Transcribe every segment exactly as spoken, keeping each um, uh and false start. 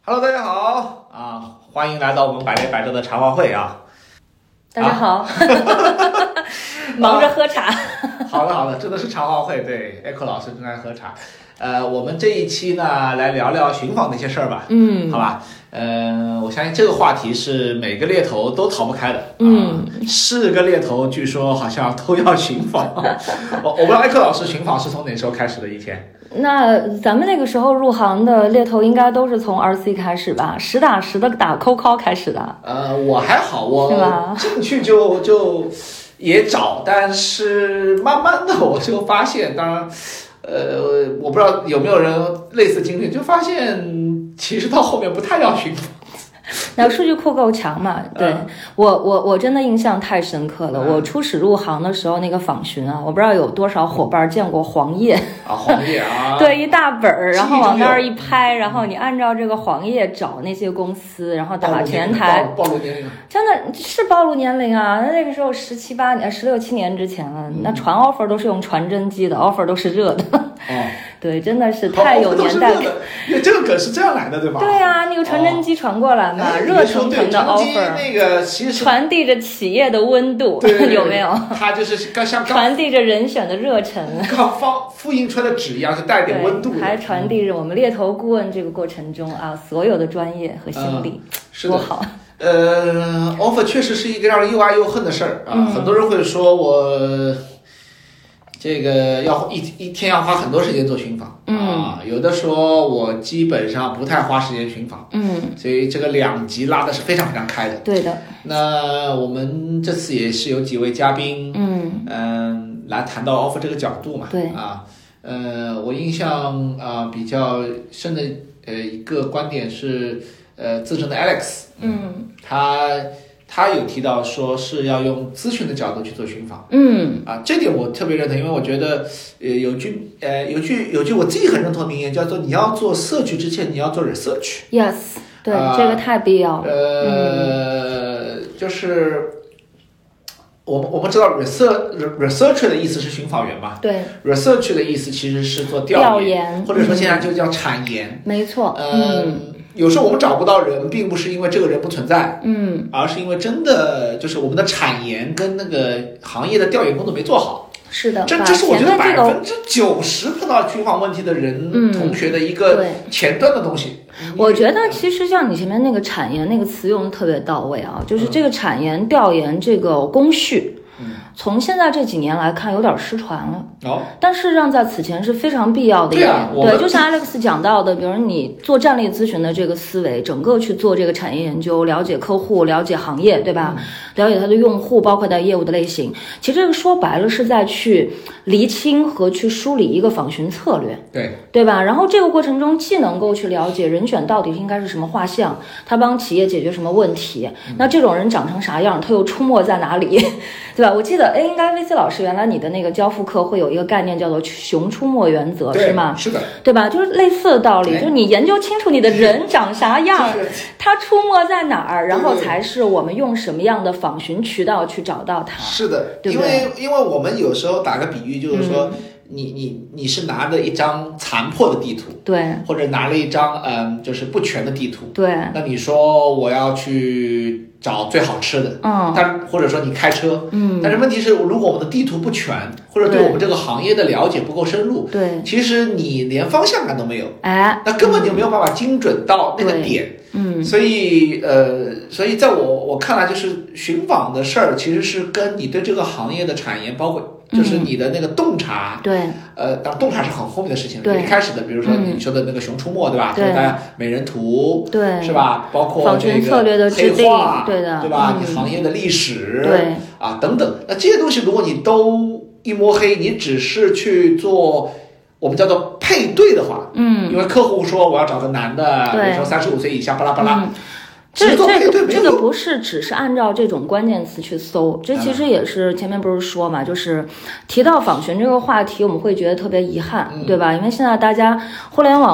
Hello， 大家好啊，欢迎来到我们百年百折的茶话会啊。 大家好，啊、忙着喝茶。 好的好的，真的是茶话会，对 ，Echo 老师正在喝茶。呃，我们这一期呢，来聊聊寻访的一些事儿吧。嗯，好吧。呃，我相信这个话题是每个猎头都逃不开的。嗯，是个猎头，据说好像都要寻访。我我不知道 Echo 老师寻访是从哪时候开始的一天？ 那咱们那个时候入行的猎头应该都是从 R C 开始吧，实打实的打 cold call 开始的。 呃，我还好，我进去就就也找，但是慢慢的我就发现，当然，呃，我不知道有没有人类似经历，就发现其实到后面不太要寻访。 那数据库够强嘛？对、嗯、我我我真的印象太深刻了。嗯、我初始入行的时候，那个访询啊，我不知道有多少伙伴见过黄页啊，黄页啊， 对，一大本儿，然后往那儿一拍，然后你按照这个黄页找那些公司，然后打前台， 暴露年龄， 真的是暴露年龄啊！那那个时候十七八年、十六七年之前了，嗯、那传 offer 都是用传真机的 ，offer 都是热的。哦，对，真的是太有年代感。 因为这个梗是这样来的，对吧？ 对啊，那个传真机传过来嘛，热、哦、腾腾的 offer， 那个其实传递着企业的温度， 对对对有没有？ 它就是刚像传递着人选的热忱， 刚放复印出来的纸一样，是带点温度的。 还传递着我们猎头顾问这个过程中啊，所有的专业和心力，嗯、 是多好。 呃 ，offer 确实是一个让人又爱又恨的事儿啊、嗯。很多人会说我这个要一一天要花很多时间做寻访，嗯啊，有的说我基本上不太花时间寻访，嗯，所以这个两极拉的是非常非常开的。 对的。 那我们这次也是有几位嘉宾，嗯嗯、呃，来谈到 offer 这个角度嘛， 对啊，呃，我印象啊、呃、比较深的呃一个观点是呃资深的 Alex， 嗯，他。他有提到说是要用咨询的角度去做寻访，嗯啊，这点我特别认同，因为我觉得呃有句呃有句有句我自己很认同的名言，叫做你要做社区之前你要做 research。Yes， 对、呃，这个太必要了。 呃，嗯、就是我们我们知道 research research 的意思是寻访员嘛，对 ，research 的意思其实是做调研， 研或者说现在就叫产研， 嗯、没错， 呃、嗯。有时候我们找不到人，并不是因为这个人不存在，嗯，而是因为真的就是我们的产研跟那个行业的调研工作没做好。 是的， 这这是我觉得百分之九十碰到寻访问题的人、嗯、同学的一个前端的东西。 我觉得其实像你前面那个产研那个词用的特别到位啊，就是这个产研调研这个工序。从现在这几年来看，有点失传了。哦，但事实上在此前是非常必要的一点。对,、啊、对，就像 Alex 讲到的，比如你做战略咨询的这个思维，整个去做这个产业研究，了解客户，了解行业，对吧？嗯、了解他的用户，包括他业务的类型。其实这个说白了是在去厘清和去梳理一个访询策略， 对对吧？然后这个过程中既能够去了解人选到底应该是什么画像，他帮企业解决什么问题，嗯、那这种人长成啥样，他又出没在哪里，对吧？我记得。哎，应该 V C 老师原来你的那个交付课会有一个概念叫做熊出没原则，是吗？ 是的， 对吧？就是类似的道理，就是你研究清楚你的人长啥样，他出没在哪儿，然后才是我们用什么样的访询渠道去找到他。 是的， 对不对？因为因为我们有时候打个比喻，就是说。嗯你你你是拿着一张残破的地图， 对， 或者拿了一张嗯就是不全的地图， 对。 那你说我要去找最好吃的，嗯，但或者说你开车，嗯，但是问题是，如果我们的地图不全，或者对我们这个行业的了解不够深入， 对， 其实你连方向感都没有， 哎， 那根本就没有办法精准到那个点，嗯，所以呃，所以在我我看来，就是寻访的事儿，其实是跟你对这个行业的产业，包括。就是你的那个洞察， 嗯、对， 呃，当然洞察是很后面的事情，对，一开始的，比如说你说的那个熊出没，对吧？对，美人图， 对， 是吧？包括这个黑化，对的，对吧？你行业的历史， 对， 啊，等等，那这些东西，如果你都一摸黑，你只是去做我们叫做配对的话，嗯，因为客户说我要找个男的，比如说三十五岁以下，巴拉巴拉。嗯这这个这个不是只是按照这种关键词去搜，这其实也是前面不是说嘛，就是提到访询这个话题，我们会觉得特别遗憾，对吧？因为现在大家互联网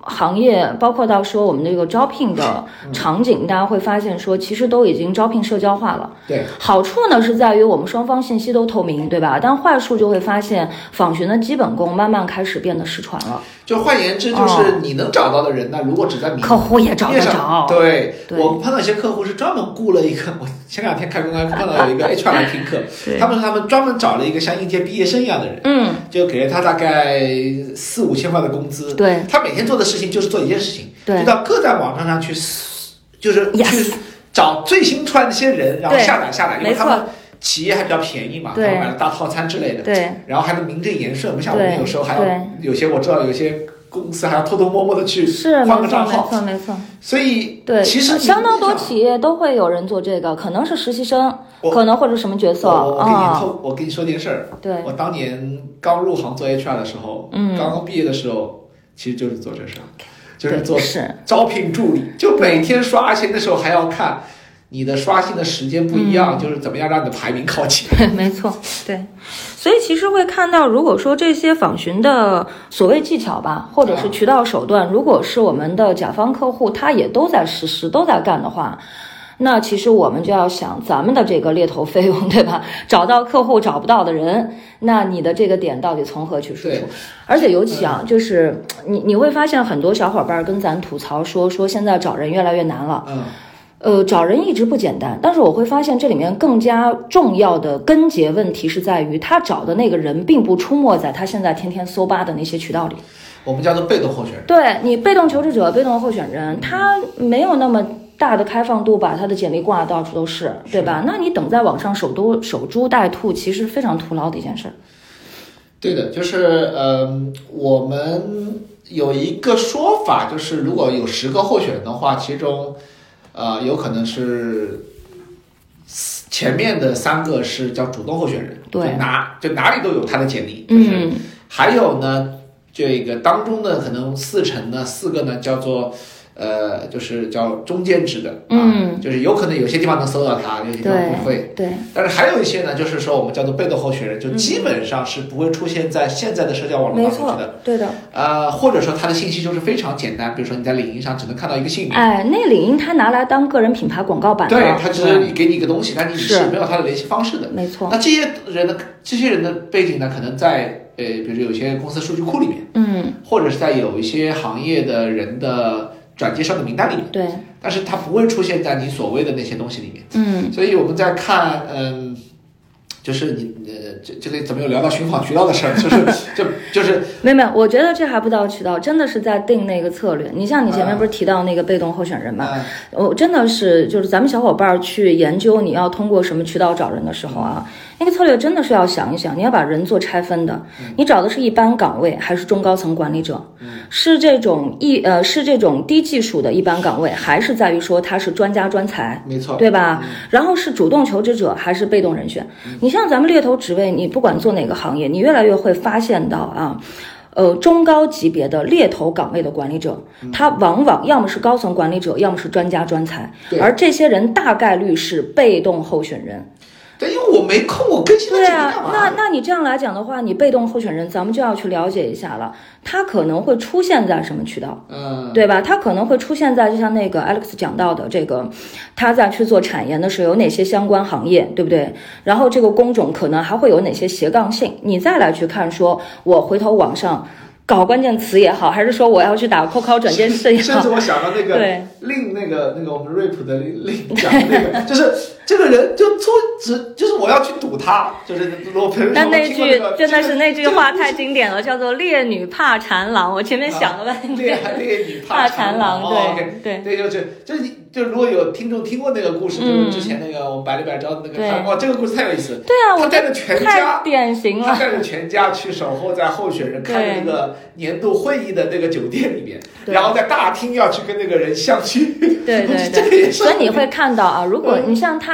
行业，包括到说我们这个招聘的场景，大家会发现说，其实都已经招聘社交化了。 对， 好处呢是在于我们双方信息都透明，对吧？但坏处就会发现访询的基本功慢慢开始变得失传了。 就换言之，就是你能找到的人呢，哦、如果只在名客户也找得着。 对，对我碰到一些客户是专门雇了一个，我前两天开公开碰到有一个 H R 来听课，他们说他们专门找了一个像应届毕业生一样的人， 嗯， 就给了他大概四五千块的工资， 对， 他每天做的事情就是做一件事情， 对， 就到各大网站上去，就是 yes. 去找最新出来的那些人，然后下载下来，因为他们企业还比较便宜嘛，他们买了大套餐之类的， 对， 然后还能名正言顺，不像我们有时候还要有些我知道有些公司还要偷偷摸摸的去换个账号， 没错没错。 所以对， 其实相当多企业都会有人做这个，可能是实习生，可能或者什么角色。 我我跟你偷、哦，我跟你说件事儿。 对， 我当年刚入行做 H R 的时候， 嗯， 刚刚毕业的时候，其实就是做这事儿，就是做是招聘助理，就每天刷，而且那时候还要看。你的刷新的时间不一样、嗯，就是怎么样让你的排名靠前。 对，没错，对。所以其实会看到，如果说这些访询的所谓技巧吧，或者是渠道手段，如果是我们的甲方客户他也都在实施、都在干的话，那其实我们就要想咱们的这个猎头费用，对吧？找到客户找不到的人，那你的这个点到底从何去输出？而且尤其啊，就是你你会发现很多小伙伴跟咱吐槽说说现在找人越来越难了。 嗯。 呃，找人一直不简单，但是我会发现这里面更加重要的根结问题是在于他找的那个人并不出没在他现在天天搜吧的那些渠道里。 我们叫做被动候选人。 对，你被动求职者、被动候选人，他没有那么大的开放度，把他的简历挂到处都是，对吧？那你等在网上守都守株待兔，其实非常徒劳的一件事。 对的，就是呃，我们有一个说法，就是如果有十个候选人的话，其中。呃，有可能是前面的三个是叫主动候选人， 对， 就哪就哪里都有他的简历，就是、 嗯、 还有呢，这个当中的可能四成呢，四个呢叫做呃，就是叫中间值的， 嗯、 啊，就是有可能有些地方能搜到他，有些地方不会， 对，对但是还有一些呢，就是说我们叫做被动候选人，就基本上是不会出现在现在的社交网络上面的， 对的， 呃，或者说他的信息就是非常简单，比如说你在领英上只能看到一个姓名， 哎，那领英他拿来当个人品牌广告版的， 对，他只是给你一个东西，但你是没有他的联系方式的， 没错。 那这些人的这些人的背景呢，可能在呃，比如有些公司数据库里面， 嗯，或者是在有一些行业的人的转介绍的名单里面， 对， 但是它不会出现在你所谓的那些东西里面， 嗯， 所以我们在看，嗯，就是你呃，这这个怎么有聊到寻访渠道的事儿，就是就就是没有没有，我觉得这还不到渠道，真的是在定那个策略。你像你前面不是提到那个被动候选人嘛， 嗯、 我真的是就是咱们小伙伴去研究你要通过什么渠道找人的时候啊。那个策略真的是要想一想，你要把人做拆分的，你找的是一般岗位还是中高层管理者？是这种一呃是这种低技术的一般岗位，还是在于说他是专家专才？ 没错， 对吧？嗯、然后是主动求职者还是被动人选？嗯、你像咱们猎头职位，你不管做哪个行业，你越来越会发现到啊。呃，中高级别的猎头岗位的管理者，他往往要么是高层管理者，要么是专家专才，而这些人大概率是被动候选人。 对，因为我没空，我更新的对啊，那那你这样来讲的话，你被动候选人，咱们就要去了解一下了，他可能会出现在什么渠道， 嗯， 对吧？他可能会出现在就像那个 Alex 讲到的这个，他在去做产研的时候有哪些相关行业，对不对？然后这个工种可能还会有哪些斜杠性，你再来去看，说我回头网上。搞关键词也好，还是说我要去打扣考转介绍也好， 甚至我想到那个令那个那个我们 rap 的令讲的那个，就是这个人就出只就是我要去堵他，就是我朋友。 但那句真的是那句话太经典了，叫做“烈女怕缠郎”。我前面想了半天， 烈烈女怕缠郎， 对对对，就是就是你就如果有听众听过那个故事，就是之前那个我们百里百招那个，哇，这个故事太有意思。 对啊， 他带着全家， 太典型了， 他带着全家去守候在候选人开的那个年度会议的那个酒店里面，然后在大厅要去跟那个人相聚。 对对对，所以你会看到啊，如果你像他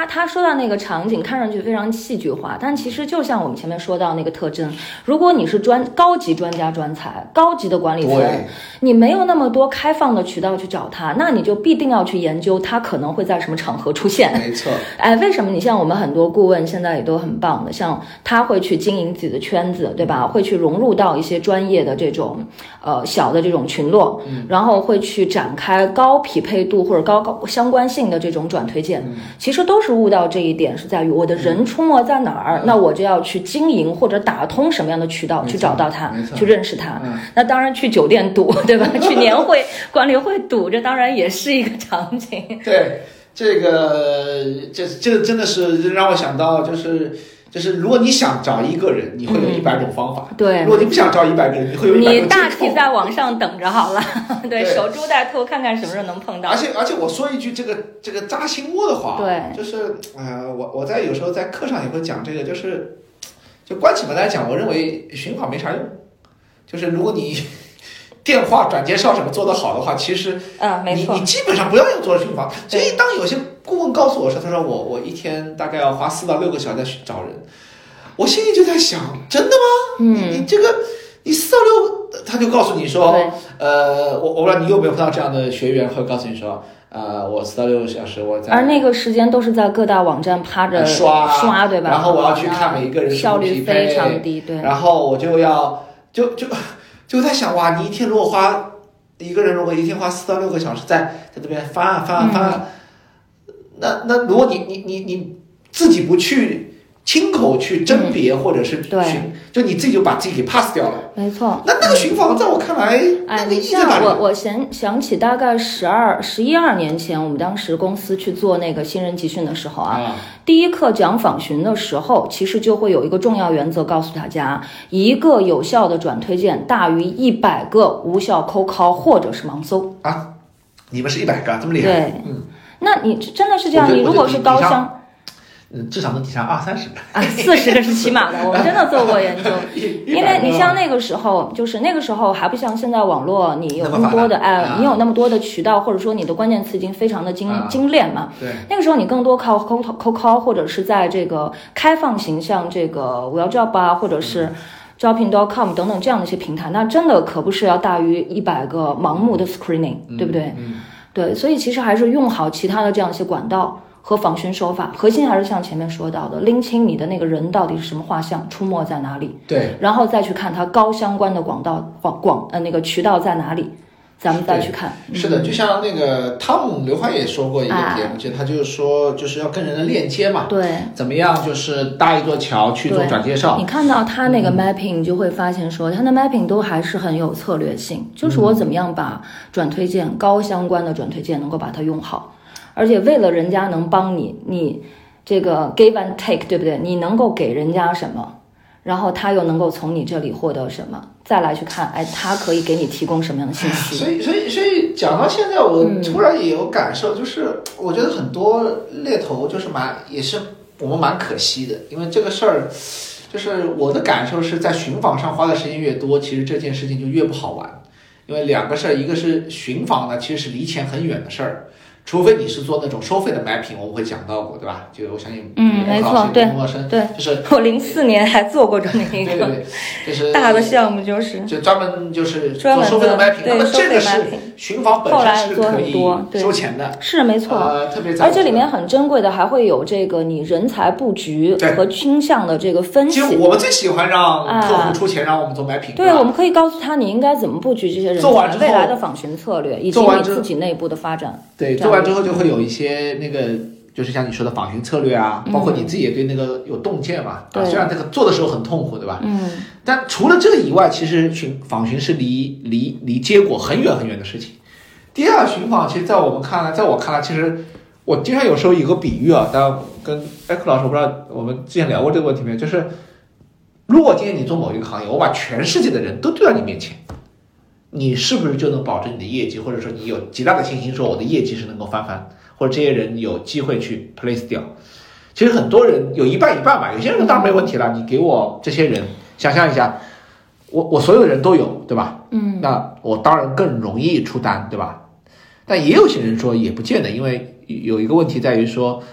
他他说到那个场景看上去非常戏剧化，但其实就像我们前面说到那个特征，如果你是专高级专家专才，高级的管理层，你没有那么多开放的渠道去找他，那你就必定要去研究他可能会在什么场合出现。 没错。 哎，为什么你像我们很多顾问现在也都很棒的，像他会去经营自己的圈子，对吧？会去融入到一些专业的这种呃小的这种群落， 嗯、 然后会去展开高匹配度或者高高相关性的这种转推荐， 嗯、 其实都是悟到这一点，是在于我的人出没在哪儿，嗯、那我就要去经营或者打通什么样的渠道去找到他，去认识他。 嗯、 那当然去酒店赌，对吧？去年会管理会赌，这当然也是一个场景。 对，这个这这真的是让我想到，就是就是如果你想找一个人，你会有一百种方法。 嗯、对， 如果你不想找一百个人，你会有一百种。 你大体在网上等着好了，对，守株待兔，看看什么时候能碰到。 而且而且我说一句这个这个扎心窝的话， 对， 就是呃，我我在有时候在课上也会讲这个，就是就关起门来讲，我认为寻访没啥用，就是如果你电话转介绍什么做得好的话，其实啊，没错， 你你基本上不要用做寻访。所以当有些顾问告诉我说，他说我我一天大概要花四到六个小时在找人，我心里就在想，真的吗？ 嗯， 你你这个你四到六，他就告诉你说，呃，我我不知道你有没有碰到这样的学员会告诉你说，呃，我四到六个小时我在， 而那个时间都是在各大网站趴着刷刷，对吧？ 然后我要去看每一个人效率非常低，对。 然后我就要就就就在想，哇，你一天如果花一个人如果一天花四到六个小时在在这边翻啊翻啊翻啊，嗯、那那如果你你你你自己不去亲口去甄别、嗯、或者是寻，就你自己就把自己给 pass 掉了。 没错。 那那个寻访在我看来， 哎，你像我我想想起大概十二十一二年前，我们当时公司去做那个新人集训的时候啊。啊第一课讲访询的时候，其实就会有一个重要原则告诉大家，一个有效的转推荐大于一百个无效 cold call 或者是盲搜啊。你们是一百个这么厉害？ 对，嗯，那你真的是这样？你如果是高商， 嗯，至少能抵上二三十个啊，四十个是起码的。我们真的做过研究，因为你像那个时候，就是那个时候还不像现在网络，你有那么多的哎，你有那么多的渠道，或者说你的关键词已经非常的精、啊、精炼嘛。 对， 那个时候你更多靠 cold cold call， 或者是在这个开放型，像这个 WellJob 啊，或者是招聘 .com 等等这样的一些平台，那真的可不是要大于一百个盲目的 screening，、嗯、对不对？ 嗯， 对，所以其实还是用好其他的这样一些管道。和访询手法，核心还是像前面说到的，拎清你的那个人到底是什么画像，出没在哪里， 对， 然后再去看它高相关的广道广广呃那个渠道在哪里，咱们再去看。 是的，就像那个汤姆刘欢也说过一个点，我记得他就是说，就是要跟人的链接嘛， 对， 怎么样就是搭一座桥去做转介绍。 你看到他那个 mapping，、嗯、你就会发现说，他的 mapping 都还是很有策略性，就是我怎么样把转推荐、嗯、高相关的转推荐能够把它用好。而且为了人家能帮你，你这个 give and take， 对不对？你能够给人家什么，然后他又能够从你这里获得什么，再来去看，哎，他可以给你提供什么样的信息？ 所以，所以，所以讲到现在，我突然也有感受，就是我觉得很多猎头就是蛮，也是我们蛮可惜的，因为这个事儿，就是我的感受是在寻访上花的时间越多，其实这件事情就越不好玩，因为两个事儿，一个是寻访呢，其实是离钱很远的事儿。除非你是做那种收费的 mapping， 我们会讲到过，对吧？就我相信， 嗯，没错，对，对， 就是我零四年还做过这么一个， 对对对，就是大的项目，就是就专门就是做收费的 mapping， 那么这个是寻访本身是可以收钱的， 是没错， 呃，特别而且里面很珍贵的还会有这个你人才布局和倾向的这个分析。 其实我们最喜欢让客户出钱让我们做 mapping， 对，我们可以告诉他你应该怎么布局这些人才，未来的访询策略以及你自己内部的发展。 对，做完之后就会有一些那个，就是像你说的访询策略啊，包括你自己也对那个有洞见嘛。 对、 啊，虽然这个做的时候很痛苦，对吧？ 嗯。 但除了这个以外，其实寻访询是离离离结果很远很远的事情。第二，寻访其实在我们看来，在我看来，其实我经常有时候有个比喻啊，但跟艾克老师，我不知道我们之前聊过这个问题没有，就是如果今天你做某一个行业，我把全世界的人都丢到你面前。你是不是就能保证你的业绩，或者说你有极大的信心说我的业绩是能够翻番，或者这些人有机会去 place 掉？其实很多人有一半一半吧，有些人当然没问题了，你给我这些人，想象一下，我我所有的人都有，对吧？ 嗯， 那我当然更容易出单，对吧？但也有些人说也不见得，因为有一个问题在于说，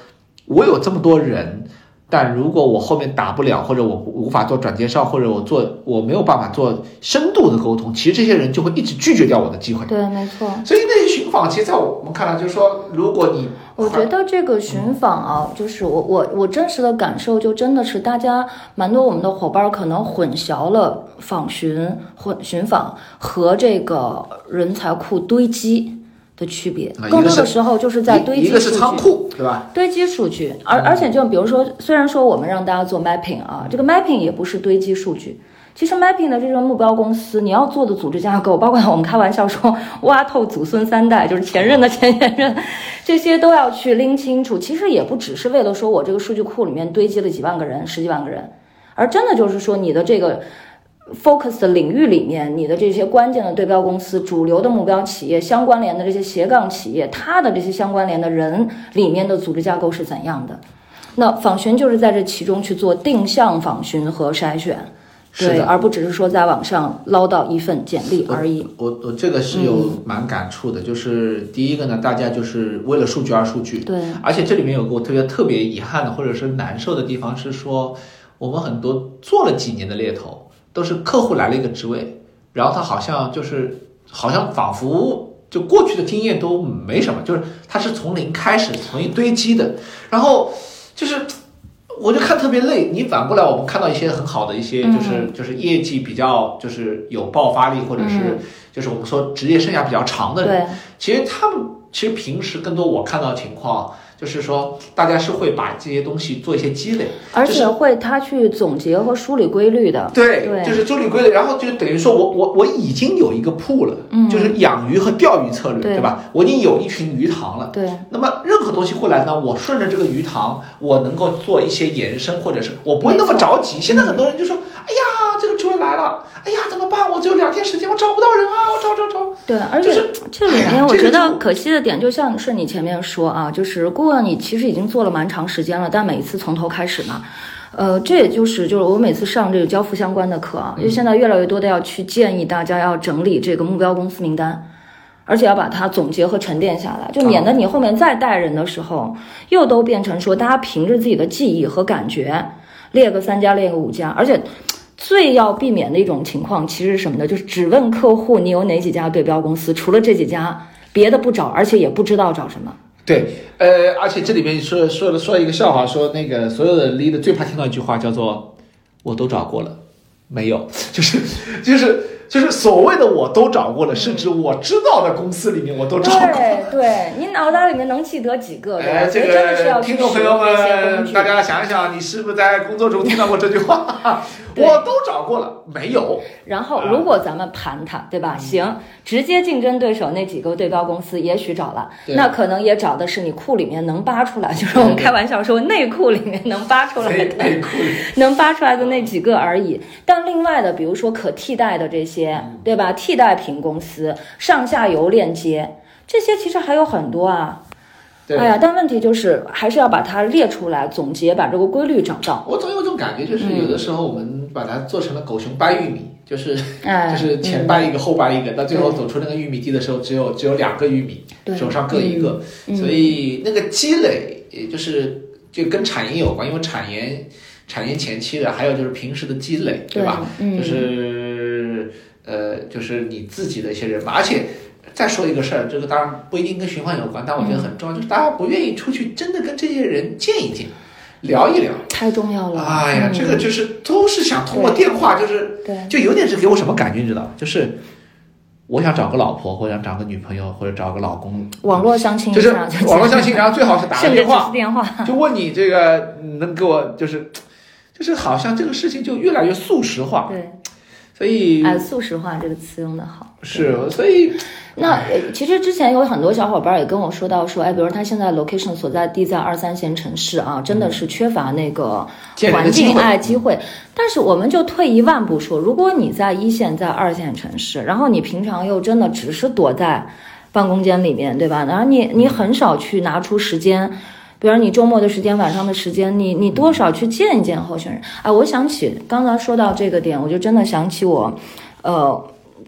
我有这么多人，但如果我后面打不了，或者我无法做转介绍，或者我做我没有办法做深度的沟通，其实这些人就会一直拒绝掉我的机会。 对，没错。 所以那些寻访，其实在我们看来，就是说，如果你我觉得这个寻访啊，嗯、就是我我我真实的感受，就真的是大家蛮多我们的伙伴可能混淆了访寻混寻访和这个人才库堆积的区别，更多的时候就是在堆积数据， 一个是仓库，对吧？ 堆积数据，而而且就比如说，虽然说我们让大家做 mapping 啊，这个 mapping 也不是堆积数据。其实 mapping 的这种目标公司，你要做的组织架构，包括我们开玩笑说挖透祖孙三代，就是前任的前前任，这些都要去拎清楚。其实也不只是为了说我这个数据库里面堆积了几万个人、十几万个人，而真的就是说你的这个focus 的领域里面，你的这些关键的对标公司、主流的目标企业、相关联的这些斜杠企业，它的这些相关联的人里面的组织架构是怎样的？那访寻就是在这其中去做定向访寻和筛选，对，而不只是说在网上捞到一份简历而已。 我我我这个是有蛮感触的，嗯、就是第一个呢，大家就是为了数据而数据， 对， 而且这里面有个我特别特别遗憾的或者是难受的地方是说，我们很多做了几年的猎头。都是客户来了一个职位，然后他好像就是好像仿佛就过去的经验都没什么，就是他是从零开始，从一堆积的，然后就是我就看特别累。你反过来，我们看到一些很好的一些，就是、嗯、就是业绩比较就是有爆发力，或者是就是我们说职业生涯比较长的人，其实他们其实平时更多我看到的情况。就是说，大家是会把这些东西做一些积累， 而且会他去总结和梳理规律的。 对，对就是梳理规律，然后就等于说我我我已经有一个铺了，嗯，就是养鱼和钓鱼策略，对, 对吧？我已经有一群鱼塘了， 对。 那么任何东西过来呢，我顺着这个鱼塘，我能够做一些延伸，或者是我不会那么着急。现在很多人就说，哎呀，这个主任来了，哎呀，怎么办？我只有两天时间，我找不到人啊，我找找找。 对，而且、就是、这里面我觉得可惜的点，就像是你前面说啊，就是顾问你其实已经做了蛮长时间了，但每一次从头开始呢，呃，这也就是就是我每次上这个交付相关的课啊，因为现在越来越多的要去建议大家要整理这个目标公司名单，而且要把它总结和沉淀下来，就免得你后面再带人的时候，又都变成说大家凭着自己的记忆和感觉列个三家列个五家，而且。最要避免的一种情况其实是什么呢？就是只问客户你有哪几家对标公司，除了这几家别的不找，而且也不知道找什么。 对，呃，而且这里面说说说一个笑话，说那个所有的 leader 最怕听到一句话叫做我都找过了没有，就是就是就是所谓的我都找过了，是指我知道的公司里面我都找过了。 对对，你脑袋里面能记得几个？ 哎，这个听众朋友们，大家想一想，你是不是在工作中听到过这句话？我都找过了，没有。 然后，如果咱们盘它，对吧？行，直接竞争对手那几个对标公司也许找了，那可能也找的是你库里面能扒出来，就是我们开玩笑说内库里面能扒出来的， 内库能扒出来的那几个而已。但另外的，比如说可替代的这些，对吧？替代品公司、上下游链接，这些其实还有很多啊。哎呀，但问题就是还是要把它列出来，总结，把这个规律找到。 我总有一种感觉，就是有的时候我们把它做成了狗熊掰玉米，就是、哎、就是前掰一个、嗯、后掰一个，到最后走出那个玉米地的时候，只有只有两个玉米，手上各一个， 嗯、 所以那个积累，就是就跟产业有关，因为产业产业前期的，还有就是平时的积累，对吧？ 嗯、 就是呃，就是你自己的一些人吧，而且。再说一个事儿，这个当然不一定跟循环有关，但我觉得很重要，嗯、就是大家不愿意出去真的跟这些人见一见，聊一聊， 太重要了。 哎呀， 嗯、 这个就是都是想通过电话，就是就有点是给我什么感觉，你知道？就是我想找个老婆，或者想找个女朋友，或者找个老公， 网络相亲， 就是网络相亲，然后最好是打个电话， 电话就问你这个能给我，就是就是好像这个事情就越来越速食化， 对。 所以， 哎，速食化这个词用的好。 是，所以那其实之前有很多小伙伴也跟我说到说，哎，比如他现在 location 所在地在二三线城市啊，真的是缺乏那个环境爱机会。但是我们就退一万步说，如果你在一线，在二线城市，然后你平常又真的只是躲在办公间里面，对吧？然后你你很少去拿出时间。比如你周末的时间、晚上的时间，你你多少去见一见候选人？哎，我想起刚才说到这个点，我就真的想起我，呃，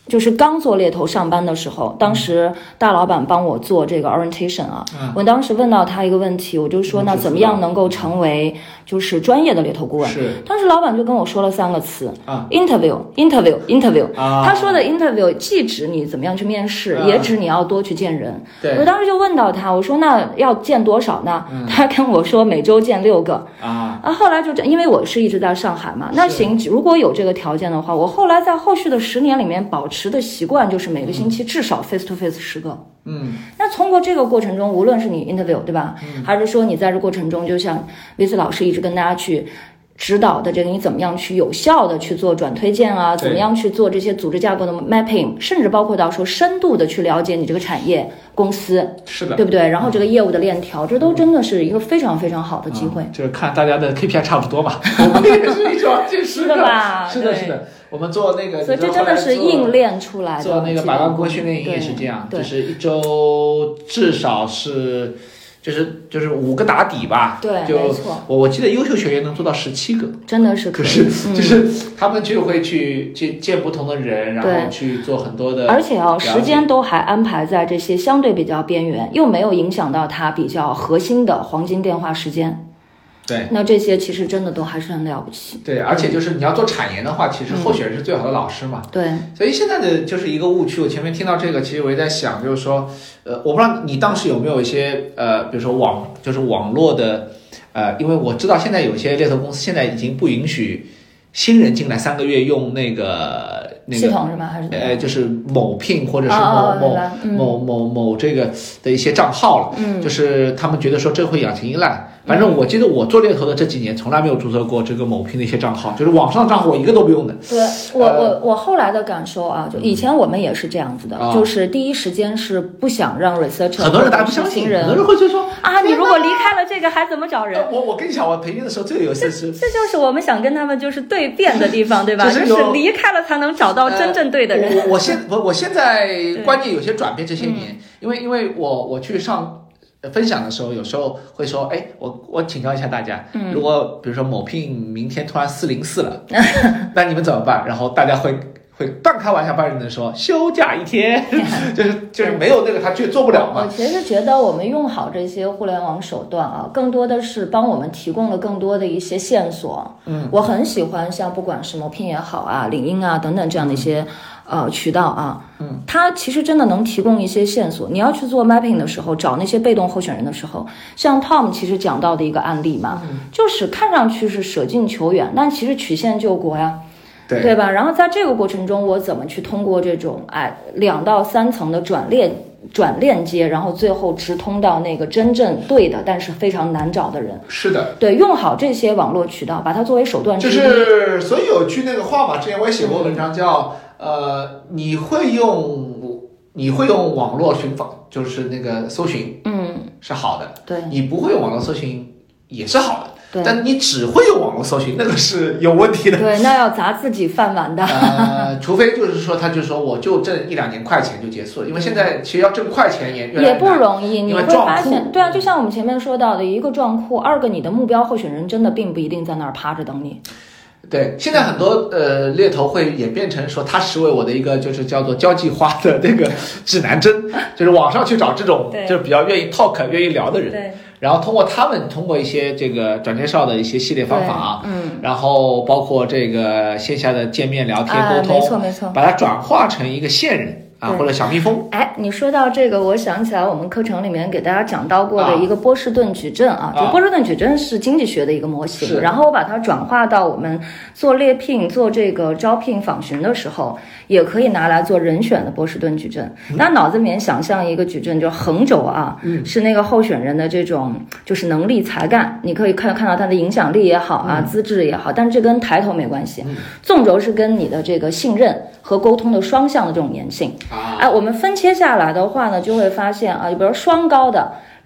就是刚做猎头上班的时候，当时大老板帮我做这个 orientation 啊，嗯、我当时问到他一个问题，我就说那怎么样能够成为就是专业的猎头顾问？ 是， 当时老板就跟我说了三个词啊 ，interview interview interview、啊。他说的 interview 既指你怎么样去面试，啊、也指你要多去见人。 对， 我当时就问到他，我说那要见多少呢？嗯、他跟我说每周见六个啊。啊，后来就因为我是一直在上海嘛，那行，如果有这个条件的话，我后来在后续的十年里面保持。持的习惯就是每个星期至少 face to face 十个，嗯，那通过这个过程中，无论是你 interview 对吧，嗯、还是说你在这过程中，就像 Vic 老师一直跟大家去指导的这个，你怎么样去有效的去做转推荐啊，怎么样去做这些组织架构的 mapping， 甚至包括到说深度的去了解你这个产业公司， 是的， 对不对？然后这个业务的链条，这都真的是一个非常非常好的机会。 嗯、就是看大家的 K P I 差不多嘛，我们也是一周见十个吧？ 是的，是的。我们做那个， 所以这真的是硬练出来的。 做那个百万顾问训练营也是这样，就是一周至少是，就是就是五个打底吧。 对， 就没错。 我我记得优秀学员能做到十七个， 真的是可以。 就是、嗯、就是他们就会去去见不同的人，然后去做很多的， 而且哦，时间都还安排在这些相对比较边缘，又没有影响到他比较核心的黄金电话时间。 对， 那这些其实真的都还是很了不起。 对，而且就是你要做产研的话，其实候选人是最好的老师嘛。 嗯、对， 所以现在的就是一个误区。我前面听到这个，其实我也在想，就是说，呃，我不知道你当时有没有一些呃，比如说网，就是网络的，呃，因为我知道现在有些猎头公司现在已经不允许新人进来三个月用那个。那个、 系统是吗？还是呃，就是某聘或者是某、 哦、 某、 嗯、 某某某这个的一些账号了， 嗯， 就是他们觉得说这会养成依赖。反正我记得我做猎头的这几年，从来没有注册过这个某聘的一些账号，就是网上的账号我一个都不用的。 对我我我后来的感受啊，就以前我们也是这样子的，嗯、就是第一时间是不想让 researcher 很多人大家不相信，很多人会就说啊，你如果离开了这个还怎么找人？ 我我跟你讲，我培训的时候最有意思是， 这就是我们想跟他们就是对辩的地方，对吧？就是离开了才能找到真正对的人。 呃、我我现我我现在观念有些转变，这些年，嗯、因为因为我我去上。分享的时候，有时候会说，哎，我我请教一下大家，嗯、如果比如说某聘明天突然四零四了，那你们怎么办？然后大家会会半开玩笑半认真说休假一天，就是就是没有那个他就做不了嘛。 我其实觉得我们用好这些互联网手段啊，更多的是帮我们提供了更多的一些线索。嗯，我很喜欢像不管是某聘也好啊、领英啊等等这样的一些。呃，渠道啊，嗯，它其实真的能提供一些线索。你要去做 mapping 的时候，找那些被动候选人的时候，像 Tom 其实讲到的一个案例嘛，嗯、就是看上去是舍近求远，但其实曲线救国呀， 对对吧？然后在这个过程中，我怎么去通过这种哎两到三层的转链转链接，然后最后直通到那个真正对的，但是非常难找的人。 是的， 对，用好这些网络渠道，把它作为手段之一。 就是所以有句那个话嘛，之前我也写过文章叫。嗯呃，你会用你会用网络寻访，就是那个搜寻，嗯，是好的。 对， 你不会用网络搜寻也是好的。 对， 但你只会用网络搜寻，那个是有问题的。 对，那要砸自己饭碗的。 呃，除非就是说，他就说我就挣一两年快钱就结束了，因为现在其实要挣快钱也越来越也不容易。你会发现， 对啊，就像我们前面说到的，一个撞库，二个你的目标候选人真的并不一定在那儿趴着等你。 对，现在很多呃猎头会演变成说，他视为我的一个就是叫做交际花的这个指南针，就是网上去找这种就是比较愿意 talk 愿意聊的人， 对， 然后通过他们通过一些这个转介绍的一些系列方法， 嗯， 然后包括这个线下的见面聊天沟通， 呃、没错没错， 把它转化成一个线人。啊，或者小蜜蜂。 哎，你说到这个，我想起来我们课程里面给大家讲到过的一个波士顿矩阵啊，啊就波士顿矩阵是经济学的一个模型，然后我把它转化到我们做猎聘、做这个招聘访询的时候，也可以拿来做人选的波士顿矩阵。嗯、那脑子里面想象一个矩阵，就横轴啊，嗯、是那个候选人的这种就是能力、才干，你可以看看到他的影响力也好啊，嗯、资质也好，但是这跟抬头没关系。嗯、纵轴是跟你的这个信任和沟通的双向的这种粘性。哎，我们分切下来的话呢，就会发现啊，比如双高的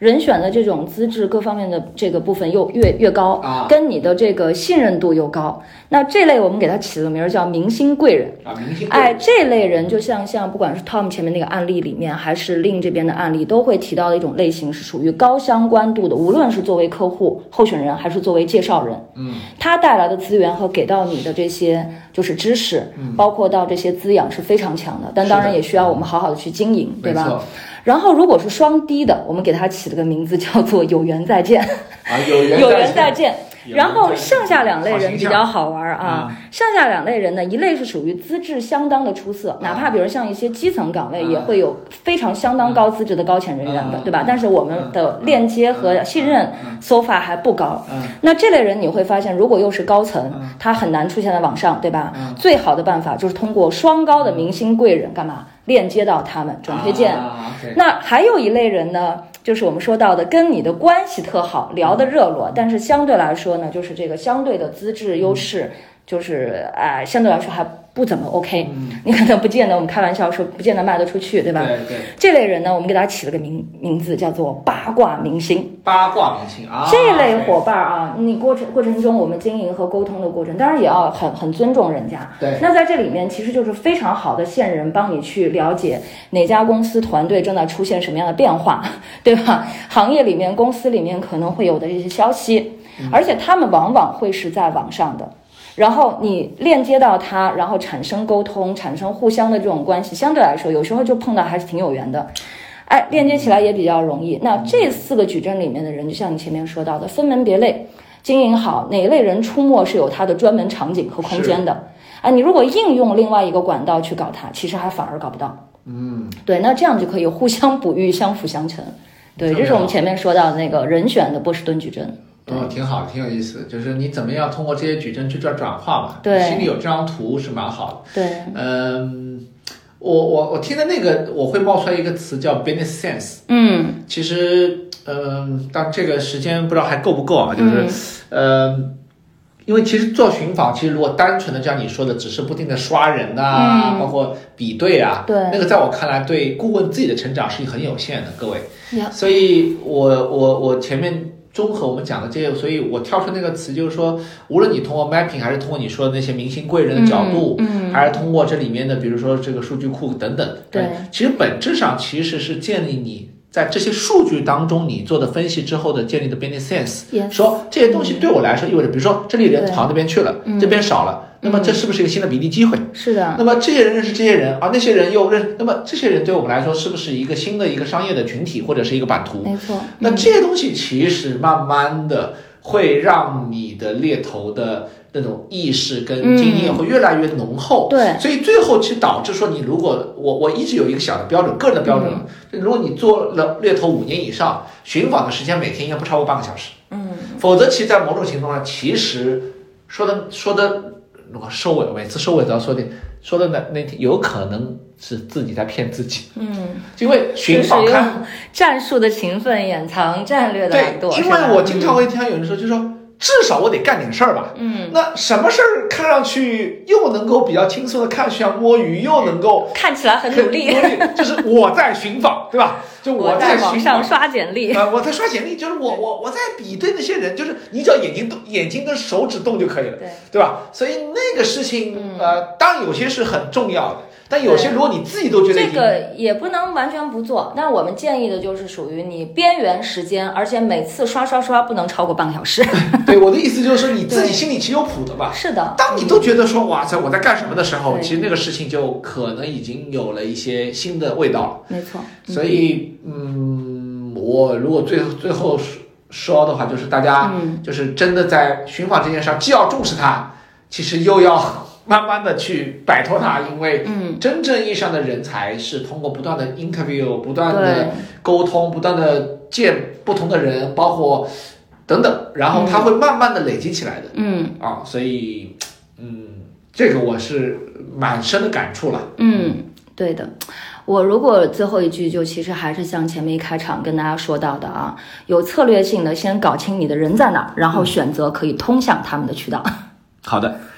人选的这种资质各方面的这个部分又越越高、啊、跟你的这个信任度又高，那这类我们给他起了个名叫明星贵人啊，明星贵人。 哎，这类人就像像不管是 Tom 前面那个案例里面，还是另这边的案例，都会提到的一种类型是属于高相关度的，无论是作为客户候选人还是作为介绍人， 嗯， 他带来的资源和给到你的这些就是知识、嗯、包括到这些滋养是非常强的，但当然也需要我们好好的去经营，对吧？然后如果是双低的，我们给他起了个名字叫做有缘再见啊，有缘有缘再见。然后剩下两类人比较好玩啊、嗯，剩下两类人呢，一类是属于资质相当的出色，哪怕比如像一些基层岗位也会有非常相当高资质的高潜人员的，对吧？但是我们的链接和信任 so far 还不高。那这类人你会发现，如果又是高层，他很难出现在网上，对吧？最好的办法就是通过双高的明星贵人干嘛？链接到他们，转推荐。那还有一类人呢，就是我们说到的跟你的关系特好，聊得热络，但是相对来说呢，就是这个相对的资质优势，就是哎、呃，相对来说还不怎么 OK、嗯、你可能不见得，我们开玩笑说不见得卖得出去，对吧？ 对对。 这类人呢，我们给他起了个名名字叫做八卦明星。 八卦明星啊， 这类伙伴啊，你过程过程中我们经营和沟通的过程，当然也要很很尊重人家。 对。 那在这里面其实就是非常好的线人，帮你去了解哪家公司团队正在出现什么样的变化，对吧？行业里面公司里面可能会有的一些消息，嗯、而且他们往往会是在网上的。然后你链接到他，然后产生沟通，产生互相的这种关系，相对来说有时候就碰到还是挺有缘的，哎，链接起来也比较容易。那这四个矩阵里面的人，就像你前面说到的，分门别类经营好，哪一类人出没是有他的专门场景和空间的。哎，你如果应用另外一个管道去搞它，其实还反而搞不到。 嗯， 对，那这样就可以互相哺育，相辅相成。对，这是我们前面说到的那个人选的波士顿矩阵。 哦，挺好，挺有意思，就是你怎么样通过这些矩阵去做转化嘛？ 对， 心里有这张图是蛮好的。 对， 嗯，我我我听的那个我会冒出来一个词叫 business sense。 嗯， 其实，嗯，但这个时间不知道还够不够啊？就是，嗯。呃因为其实做寻访，其实如果单纯的像你说的，只是不停的刷人啊，嗯、包括比对啊， 对， 那个在我看来，对顾问自己的成长是很有限的，各位。Yeah. 所以我我我前面综合我们讲的这些，所以我挑出那个词，就是说，无论你通过 mapping， 还是通过你说的那些明星贵人的角度， 嗯嗯、 还是通过这里面的，比如说这个数据库等等， 对， 其实本质上其实是建立你。在这些数据当中，你做的分析之后的建立的 business sense， 说这些东西对我来说意味着，比如说这里人跑那边去了，这边少了，那么这是不是一个新的比例机会？ 是的。 那么这些人认识这些人啊，那些人又认，那么这些人对我们来说是不是一个新的一个商业的群体或者是一个版图？ 没错。 那这些东西其实慢慢的会让你的猎头的那种意识跟经验会越来越浓厚， 嗯、对， 所以最后其实导致说，你如果我我一直有一个小的标准，个人的标准，嗯、如果你做了猎头五年以上，寻访的时间每天应该不超过半个小时， 嗯， 否则其实在某种情况下，其实说的说的，如果收尾每次收尾都要说的说的那那天有可能是自己在骗自己， 嗯， 因为寻访看战术的勤奋掩藏战略的懒惰， 对，因为我经常会听到有人说，就说。至少我得干点事儿吧， 嗯， 那什么事儿看上去又能够比较轻松的看像摸鱼，又能够看起来很努力， 就是我在寻访，对吧？就我在网上刷简历， 呃，我在刷简历，就是我我我在比对那些人，就是你只要眼睛动，眼睛跟手指动就可以了， 对对吧？所以那个事情，嗯、呃，当然有些是很重要的。但有些如果你自己都觉得这个也不能完全不做，但我们建议的就是属于你边缘时间，而且每次刷刷刷不能超过半个小时。 对，我的意思就是说你自己心里其实有谱的吧？ 是的。 当你都觉得说哇塞我在干什么的时候，其实那个事情就可能已经有了一些新的味道了。 没错。 所以嗯，我如果最最后说的话，就是大家就是真的在寻访这件事上，既要重视它，其实又要。慢慢的去摆脱它，因为真正意义上的人才是通过不断的 interview、不断的沟通、不断的见不同的人，包括等等，然后它会慢慢的累积起来的。 嗯啊，所以嗯，这个我是蛮深的感触了。 嗯，对的。我如果最后一句就其实还是像前面一开场跟大家说到的啊，有策略性的先搞清你的人在哪，然后选择可以通向他们的渠道。 好的。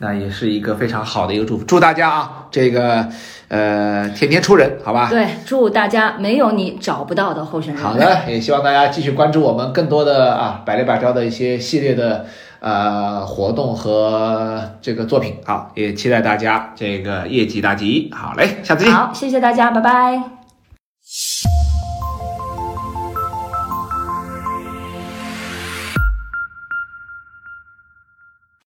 那也是一个非常好的一个祝福，祝大家啊，这个呃天天出人，好吧？ 对，祝大家没有你找不到的候选人。 好的，也希望大家继续关注我们更多的啊百类百招的一些系列的呃活动和这个作品。好，也期待大家这个业绩大吉。好嘞，下次见。 好，谢谢大家，拜拜。